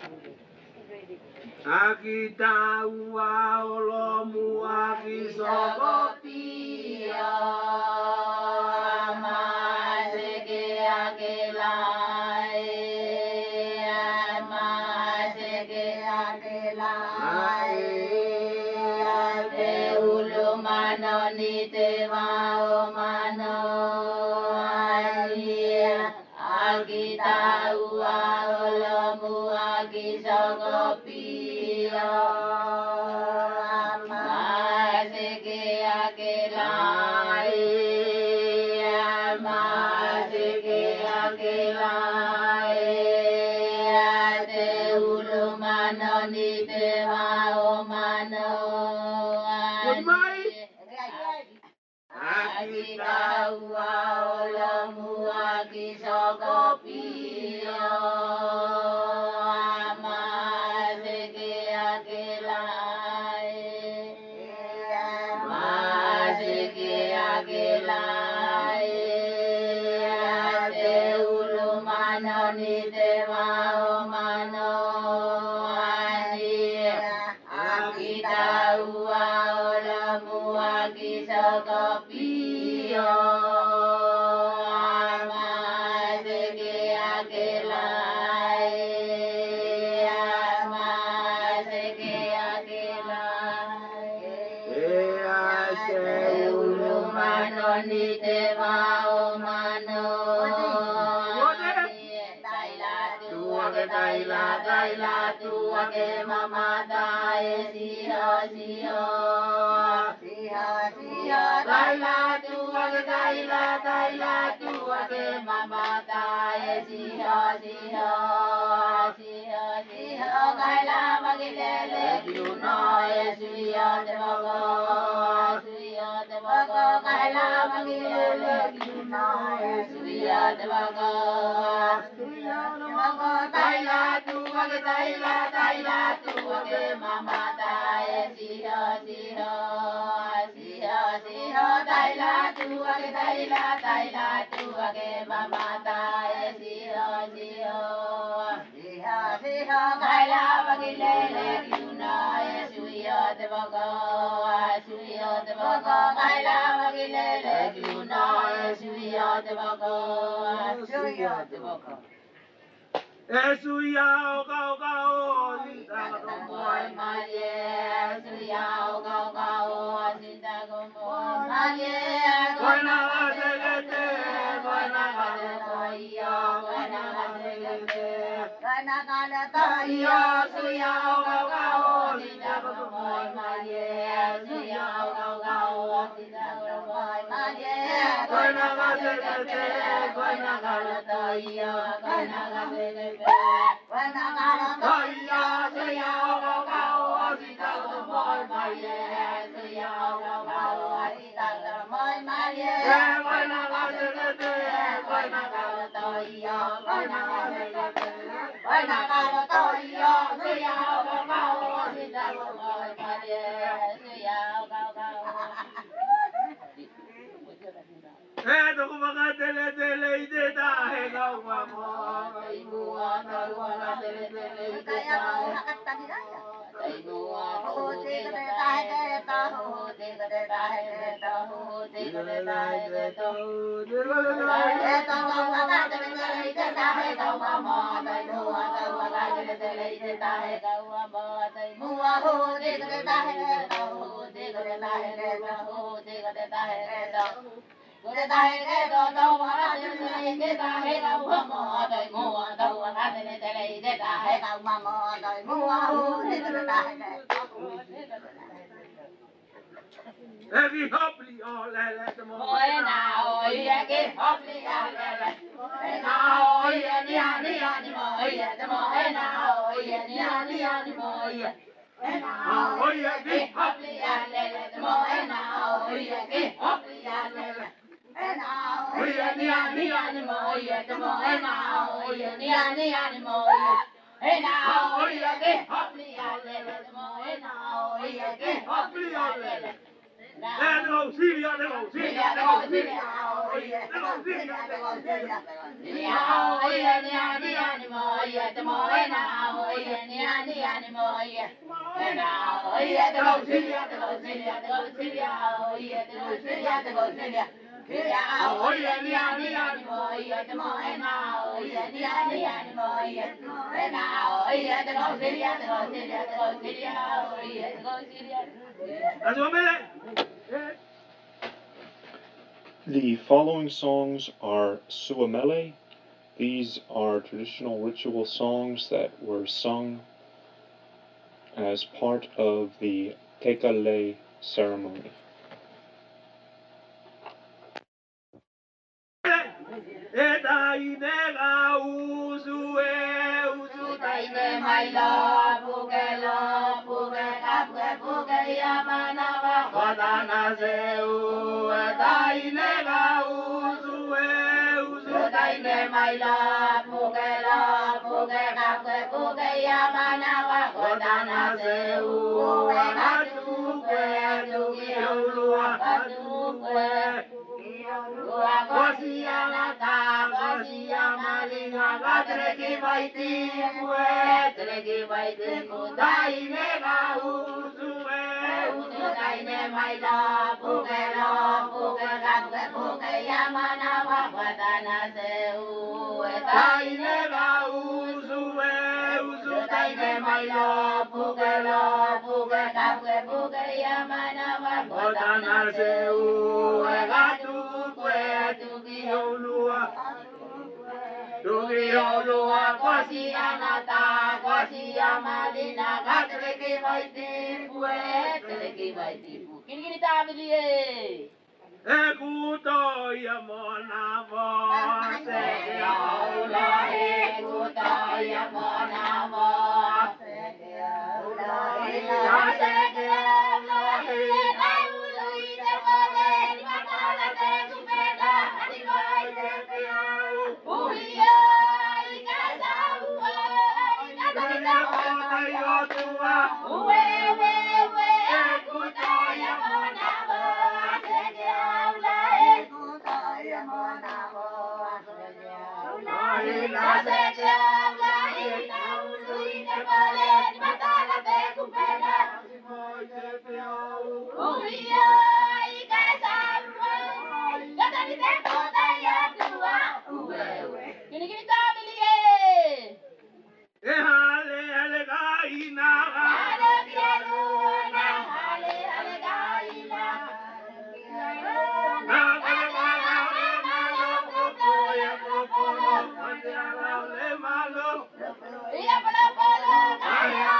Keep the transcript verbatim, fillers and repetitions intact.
Akita ua olomu akisogopia Amaseke akelae Amaseke akelae Ate ulumano nite maomano Akita ua olomu akisogopia Amaseke akelae Amaseke akelae Ate ulumano nite maomano Akita ua olomu akisogopia Amaseke akelae Amaseke akelae Ate ulumano nite maomano Akita ua olomu akisogopia Amaseke akelae Amaseke akelae Ate ulumano nite maomano Taila taila tuake mamata siha siha siha siha taila tuake taila taila tuake mamata siha siha siha siha taila magilele kiuno siha temogo siha temogo taila magilele kiuno siha temogo Taila tuake taila taila tuake mamata siha siha siha siha taila tuake taila taila tuake mamata siha siha siha siha taila magilele kiuna suya temogo suya temogo taila magilele kiuna suya temogo suya temogo Esu yao gao gao sinta gomoy maye Esu yao gao gao sinta gomoy maye Koina gaselete koina galeta iya koina gaselete koina galeta iya Esu yao gao gao sinta gomoy maye Esu yao gao gao sinta gomoy maye Koina gaselete koina galeta iya koina gaselete When I got a toya, so ya go go, sita go boy my yeah, so ya go go, sita go boy my yeah. When I got a when I got a toya, when I got a when I got a toya, so ya go go, sita go boy my yeah, so ya go go. Eh, no como que tele tele y de taje no vamos, y mua no como que tele tele y de taje. Y mua no de que taje de tajo, de que taje de tajo, de que taje de tajo, de que taje de tajo, como que tele tele y de taje no vamos, y mua no como que tele tele y de taje no vamos, y mua no de que taje de tajo, de que taje de tajo, de que taje de tajo. Hãy subscribe cho kênh Ghiền Mì Gõ để không bỏ lỡ ni ani ani moye. Ena oye te go silia te go silia te go silia oye te go silia te go silia. Silia oye ni ani ani moye te mo ena oye ni ani ani moye. Ena oye te go silia te go silia te go silia oye te go silia. The following songs are Suamele. These are traditional ritual songs that were sung as part of the Tekale ceremony. Yeah,